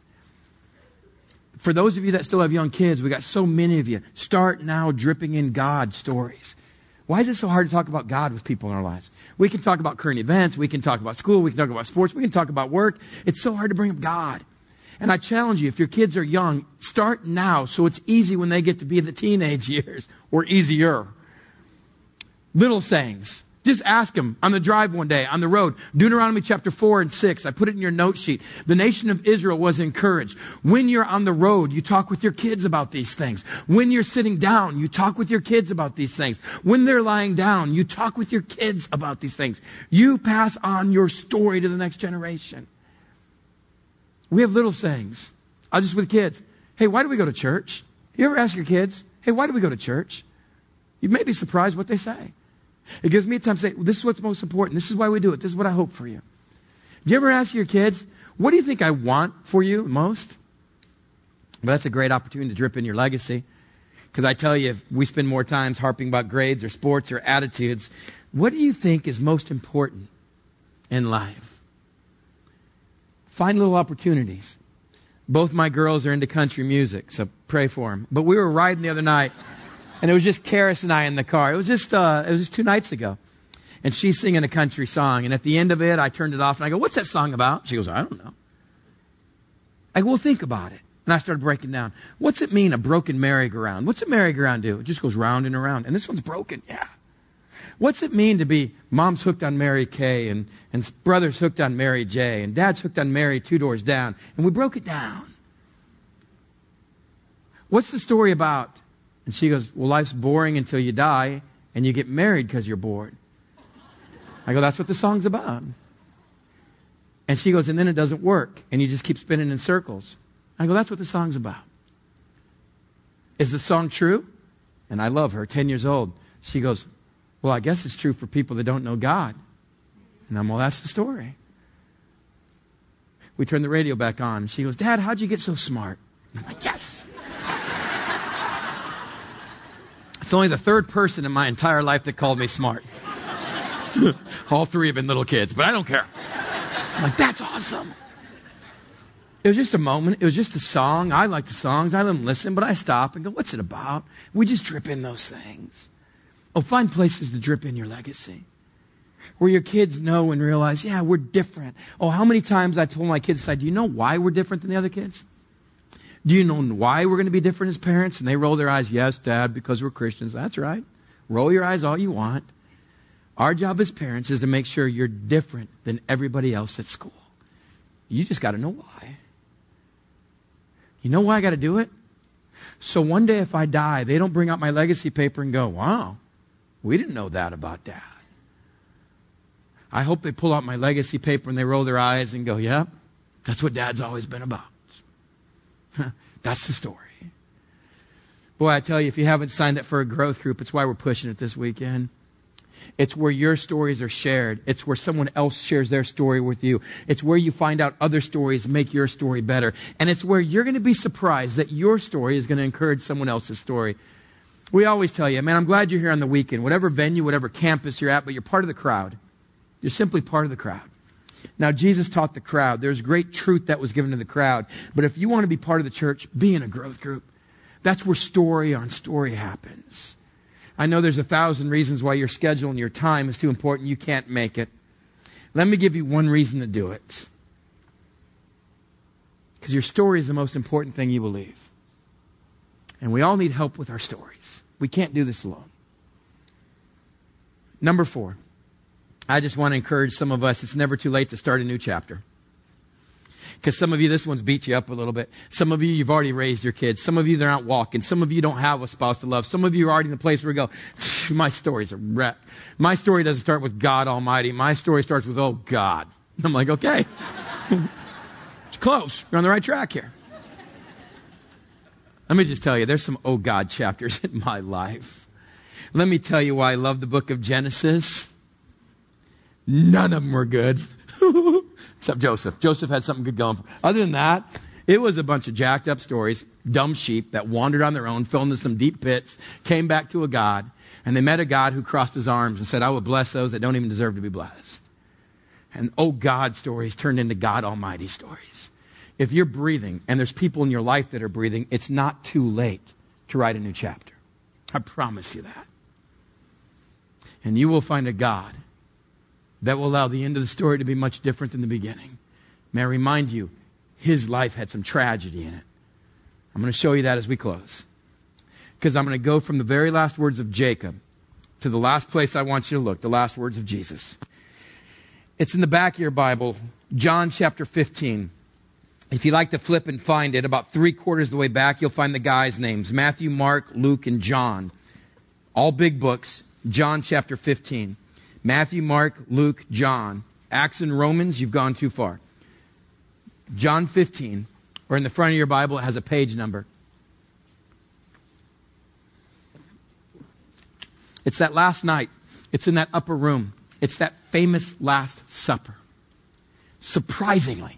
For those of you that still have young kids, we got so many of you, start now dripping in God stories. Why is it so hard to talk about God with people in our lives? We can talk about current events. We can talk about school. We can talk about sports. We can talk about work. It's so hard to bring up God. And I challenge you, if your kids are young, start now so it's easy when they get to be in the teenage years, or easier. Little sayings. Just ask them on the drive one day, on the road. Deuteronomy chapter 4 and 6. I put it in your note sheet. The nation of Israel was encouraged. When you're on the road, you talk with your kids about these things. When you're sitting down, you talk with your kids about these things. When they're lying down, you talk with your kids about these things. You pass on your story to the next generation. We have little sayings. I'll just with kids. Hey, why do we go to church? You ever ask your kids, hey, why do we go to church? You may be surprised what they say. It gives me time to say, well, this is what's most important. This is why we do it. This is what I hope for you. Do you ever ask your kids, what do you think I want for you most? Well, that's a great opportunity to drip in your legacy. Because I tell you, if we spend more time harping about grades or sports or attitudes, what do you think is most important in life? Find little opportunities. Both my girls are into country music, so pray for them. But we were riding the other night, and it was just Karis and I in the car. It was just 2 nights ago. And she's singing a country song, and at the end of it, I turned it off, and I go, what's that song about? She goes, I don't know. I go, well, think about it. And I started breaking down. What's it mean, a broken merry-go-round? What's a merry-go-round do? It just goes round and around. And this one's broken. Yeah. What's it mean to be mom's hooked on Mary Kay and brother's hooked on Mary J and dad's hooked on Mary 2 doors down? And we broke it down. What's the story about? And she goes, well, life's boring until you die and you get married because you're bored. I go, that's what the song's about. And she goes, and then it doesn't work and you just keep spinning in circles. I go, that's what the song's about. Is the song true? And I love her, 10 years old. She goes, well, I guess it's true for people that don't know God. And I'm, well, that's the story. We turn the radio back on. She goes, Dad, how'd you get so smart? And I'm like, yes. It's only the 3rd person in my entire life that called me smart. All 3 have been little kids, but I don't care. I'm like, that's awesome. It was just a moment. It was just a song. I like the songs. I let them listen, but I stop and go, what's it about? We just drip in those things. Oh, find places to drip in your legacy. Where your kids know and realize, yeah, we're different. Oh, how many times I told my kids, do you know why we're different than the other kids? Do you know why we're going to be different as parents? And they roll their eyes, yes, Dad, because we're Christians. That's right. Roll your eyes all you want. Our job as parents is to make sure you're different than everybody else at school. You just got to know why. You know why I got to do it? So one day if I die, they don't bring out my legacy paper and go, wow, we didn't know that about Dad. I hope they pull out my legacy paper and they roll their eyes and go, yeah, that's what Dad's always been about. That's the story. Boy, I tell you, if you haven't signed up for a growth group, it's why we're pushing it this weekend. It's where your stories are shared. It's where someone else shares their story with you. It's where you find out other stories make your story better. And it's where you're going to be surprised that your story is going to encourage someone else's story. We always tell you, man, I'm glad you're here on the weekend. Whatever venue, whatever campus you're at, but you're part of the crowd. You're simply part of the crowd. Now, Jesus taught the crowd. There's great truth that was given to the crowd. But if you want to be part of the church, be in a growth group. That's where story on story happens. I know there's 1,000 reasons why your schedule and your time is too important. You can't make it. Let me give you one reason to do it. Because your story is the most important thing you believe. And we all need help with our stories. We can't do this alone. Number 4. I just want to encourage some of us, it's never too late to start a new chapter. Because some of you, this one's beat you up a little bit. Some of you, you've already raised your kids. Some of you, they're not walking. Some of you don't have a spouse to love. Some of you are already in the place where you go, my story's a wreck. My story doesn't start with God Almighty. My story starts with, oh, God. I'm like, okay. It's close. You're on the right track here. Let me just tell you, there's some oh, God chapters in my life. Let me tell you why I love the book of Genesis. None of them were good. Except Joseph. Joseph had something good going. Other than that, it was a bunch of jacked up stories, dumb sheep that wandered on their own, fell into some deep pits, came back to a God, and they met a God who crossed his arms and said, I will bless those that don't even deserve to be blessed. And oh God stories turned into God Almighty stories. If you're breathing and there's people in your life that are breathing, it's not too late to write a new chapter. I promise you that. And you will find a God that will allow the end of the story to be much different than the beginning. May I remind you, his life had some tragedy in it. I'm going to show you that as we close. Because I'm going to go from the very last words of Jacob to the last place I want you to look, the last words of Jesus. It's in the back of your Bible, John chapter 15. If you like to flip and find it, about 3/4 of the way back, you'll find the guys' names. Matthew, Mark, Luke, and John. All big books. John chapter 15. Matthew, Mark, Luke, John. Acts and Romans, you've gone too far. John 15, or in the front of your Bible, it has a page number. It's that last night. It's in that upper room. It's that famous Last Supper. Surprisingly,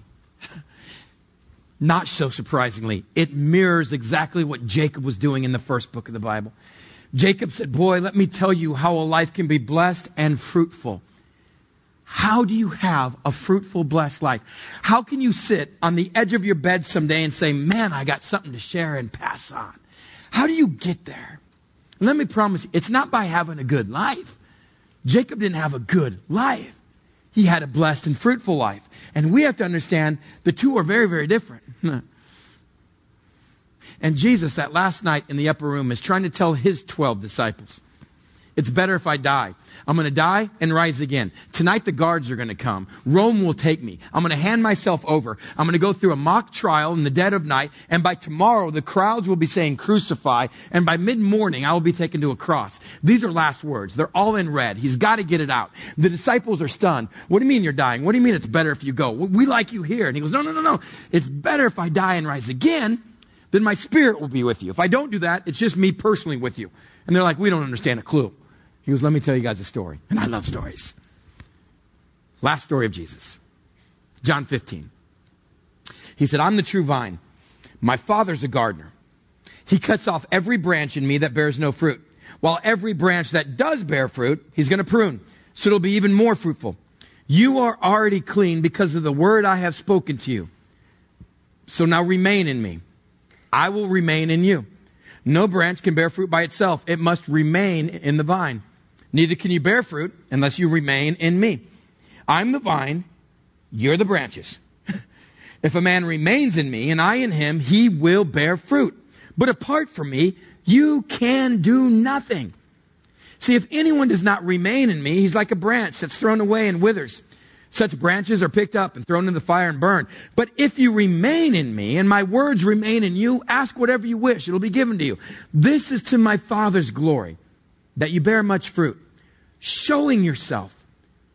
not so surprisingly, it mirrors exactly what Jacob was doing in the first book of the Bible. Jacob said, boy, let me tell you how a life can be blessed and fruitful. How do you have a fruitful, blessed life? How can you sit on the edge of your bed someday and say, man, I got something to share and pass on? How do you get there? And let me promise you, it's not by having a good life. Jacob didn't have a good life. He had a blessed and fruitful life. And we have to understand the two are very, very different. And Jesus, that last night in the upper room, is trying to tell his 12 disciples, it's better if I die. I'm going to die and rise again. Tonight the guards are going to come. Rome will take me. I'm going to hand myself over. I'm going to go through a mock trial in the dead of night. And by tomorrow, the crowds will be saying, crucify. And by mid-morning, I will be taken to a cross. These are last words. They're all in red. He's got to get it out. The disciples are stunned. What do you mean you're dying? What do you mean it's better if you go? We like you here. And he goes, no. It's better if I die and rise again. Then my spirit will be with you. If I don't do that, it's just me personally with you. And they're like, we don't understand a clue. He goes, let me tell you guys a story. And I love stories. Last story of Jesus. John 15. He said, I'm the true vine. My Father's a gardener. He cuts off every branch in me that bears no fruit. While every branch that does bear fruit, he's going to prune. So it'll be even more fruitful. You are already clean because of the word I have spoken to you. So now remain in me. I will remain in you. No branch can bear fruit by itself. It must remain in the vine. Neither can you bear fruit unless you remain in me. I'm the vine, you're the branches. If a man remains in me and I in him, he will bear fruit. But apart from me, you can do nothing. See, if anyone does not remain in me, he's like a branch that's thrown away and withers. Such branches are picked up and thrown in the fire and burned. But if you remain in me and my words remain in you, ask whatever you wish. It'll be given to you. This is to my Father's glory, that you bear much fruit, showing yourself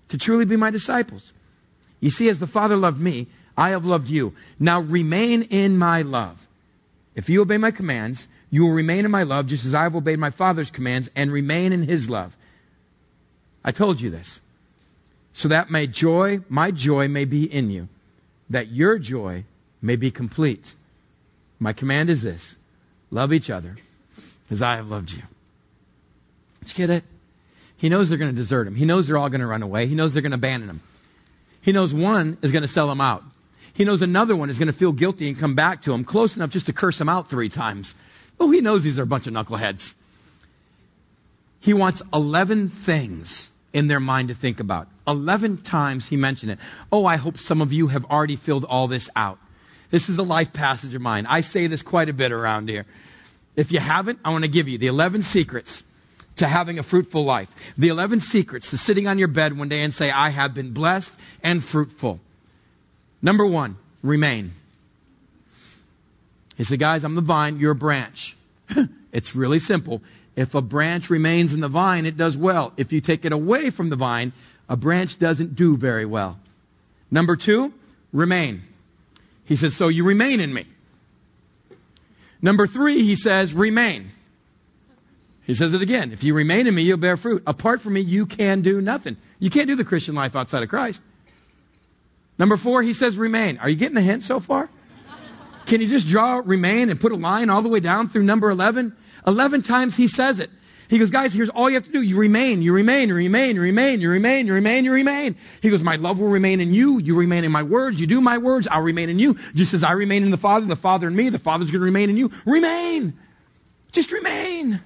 to truly be my disciples. You see, as the Father loved me, I have loved you. Now remain in my love. If you obey my commands, you will remain in my love, just as I have obeyed my Father's commands and remain in his love. I told you this, so that my joy may be in you, that your joy may be complete. My command is this: love each other as I have loved you. Did you get it? He knows they're going to desert him. He knows they're all going to run away. He knows they're going to abandon him. He knows one is going to sell him out. He knows another one is going to feel guilty and come back to him close enough just to curse him out 3 times. Oh, he knows these are a bunch of knuckleheads. He wants 11 things in their mind to think about. 11 times he mentioned it. Oh, I hope some of you have already filled all this out. This is a life passage of mine. I say this quite a bit around here. If you haven't, I want to give you the 11 secrets to having a fruitful life. The 11 secrets to sitting on your bed one day and say, I have been blessed and fruitful. Number 1, remain. He said, guys, I'm the vine, you're a branch. It's really simple. If a branch remains in the vine, it does well. If you take it away from the vine, a branch doesn't do very well. Number 2, remain. He says, so you remain in me. Number 3, he says, remain. He says it again. If you remain in me, you'll bear fruit. Apart from me, you can do nothing. You can't do the Christian life outside of Christ. Number 4, he says, remain. Are you getting the hint so far? Can you just draw remain and put a line all the way down through number 11? 11 times he says it. He goes, guys, here's all you have to do. You remain, you remain, you remain, you remain, you remain, you remain, you remain. He goes, my love will remain in you. You remain in my words. You do my words. I'll remain in you. Just as I remain in the Father in me, the Father's going to remain in you. Remain. Just remain.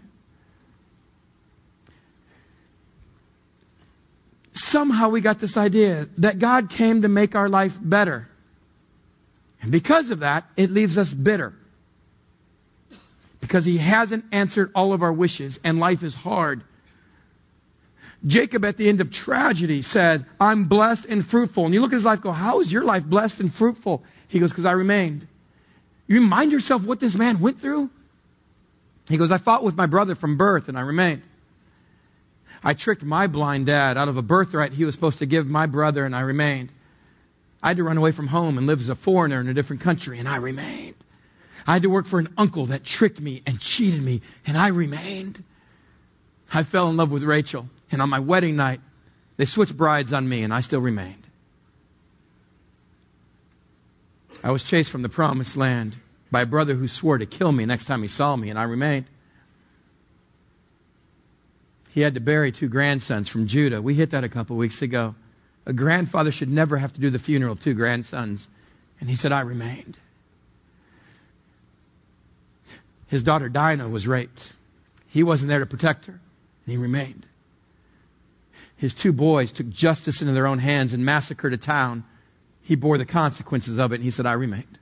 Somehow we got this idea that God came to make our life better. And because of that, it leaves us bitter. Because he hasn't answered all of our wishes and life is hard. Jacob at the end of tragedy said, I'm blessed and fruitful. And you look at his life and go, how is your life blessed and fruitful? He goes, because I remained. You remind yourself what this man went through? He goes, I fought with my brother from birth and I remained. I tricked my blind dad out of a birthright he was supposed to give my brother and I remained. I had to run away from home and live as a foreigner in a different country and I remained. I had to work for an uncle that tricked me and cheated me and I remained. I fell in love with Rachel and on my wedding night, they switched brides on me and I still remained. I was chased from the promised land by a brother who swore to kill me next time he saw me and I remained. He had to bury 2 grandsons from Judah. We hit that a couple weeks ago. A grandfather should never have to do the funeral of 2 grandsons. And he said, I remained. His daughter Dinah was raped. He wasn't there to protect her. And he remained. His 2 boys took justice into their own hands and massacred a town. He bore the consequences of it. And he said, I remained.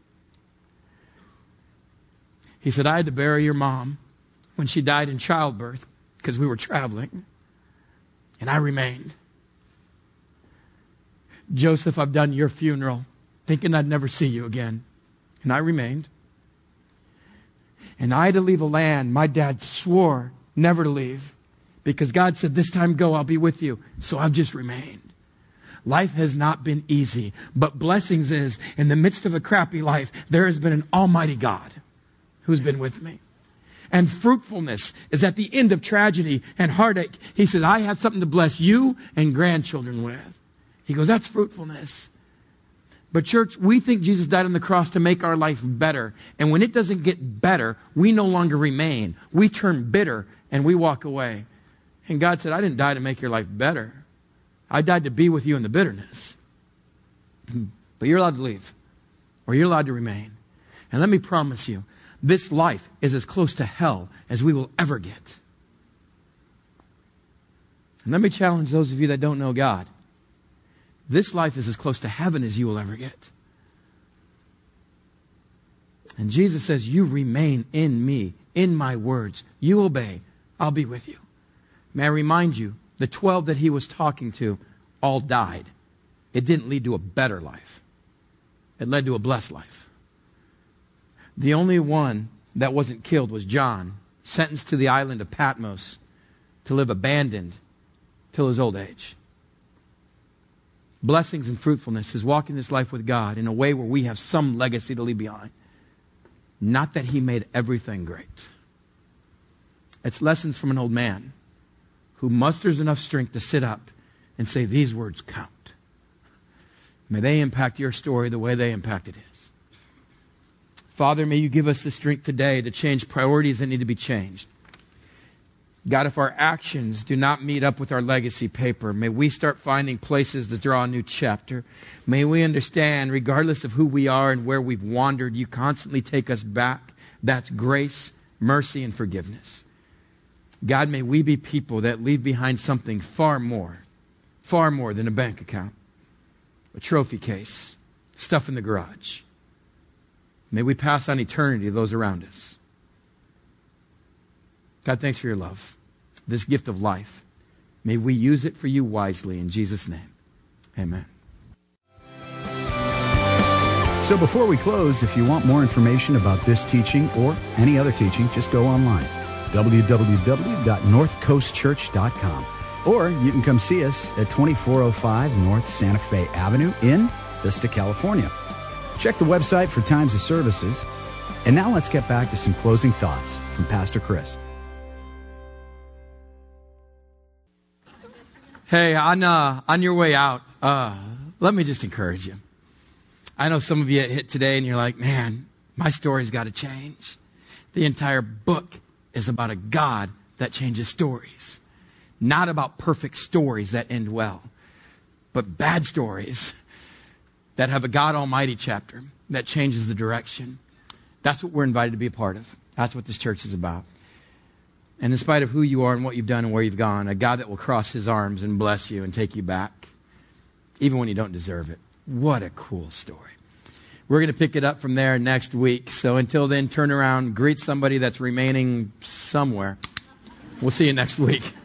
He said, I had to bury your mom when she died in childbirth because we were traveling. And I remained. Joseph, I've done your funeral thinking I'd never see you again. And I remained. And I had to leave a land my dad swore never to leave. Because God said, this time go, I'll be with you. So I've just remained. Life has not been easy. But blessings is, in the midst of a crappy life, there has been an almighty God who's been with me. And fruitfulness is at the end of tragedy and heartache. He says, I have something to bless you and grandchildren with. He goes, that's fruitfulness. But church, we think Jesus died on the cross to make our life better. And when it doesn't get better, we no longer remain. We turn bitter and we walk away. And God said, I didn't die to make your life better. I died to be with you in the bitterness. But you're allowed to leave. Or you're allowed to remain. And let me promise you, this life is as close to hell as we will ever get. And let me challenge those of you that don't know God. This life is as close to heaven as you will ever get. And Jesus says, you remain in me, in my words. You obey. I'll be with you. May I remind you, the 12 that he was talking to all died. It didn't lead to a better life. It led to a blessed life. The only one that wasn't killed was John, sentenced to the island of Patmos to live abandoned till his old age. blessings and fruitfulness is walking this life with God in a way where we have some legacy to leave behind. Not that he made everything great. It's lessons from an old man who musters enough strength to sit up and say, these words count. May they impact your story the way they impacted his. Father, may you give us the strength today to change priorities that need to be changed. God, if our actions do not meet up with our legacy paper, may we start finding places to draw a new chapter. May we understand, regardless of who we are and where we've wandered, you constantly take us back. That's grace, mercy, and forgiveness. God, may we be people that leave behind something far more than a bank account, a trophy case, stuff in the garage. May we pass on eternity to those around us. God, thanks for your love, this gift of life. May we use it for you wisely in Jesus' name. Amen. So before we close, if you want more information about this teaching or any other teaching, just go online, www.northcoastchurch.com. Or you can come see us at 2405 North Santa Fe Avenue in Vista, California. Check the website for times of services. And now let's get back to some closing thoughts from Pastor Chris. Hey, on your way out, let me just encourage you. I know some of you hit today and you're like, man, my story's got to change. The entire book is about a God that changes stories. Not about perfect stories that end well, but bad stories that have a God Almighty chapter that changes the direction. That's what we're invited to be a part of. That's what this church is about. And in spite of who you are and what you've done and where you've gone, a God that will cross his arms and bless you and take you back, even when you don't deserve it. What a cool story. We're going to pick it up from there next week. So until then, turn around, greet somebody that's remaining somewhere. We'll see you next week.